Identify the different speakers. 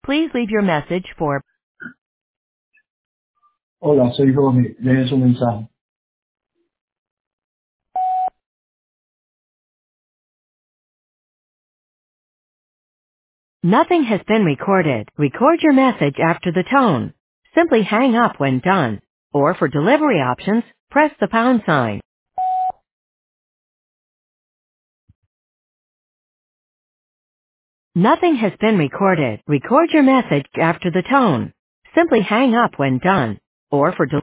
Speaker 1: Please leave your message for
Speaker 2: Hola, soy Ronnie. Deje su mensaje.
Speaker 1: nothing has been recorded. Record your message after the tone. Simply hang up when done. Or for delivery options, press the pound sign. Nothing has been recorded. Record your message after the tone. Simply hang up when done. Or for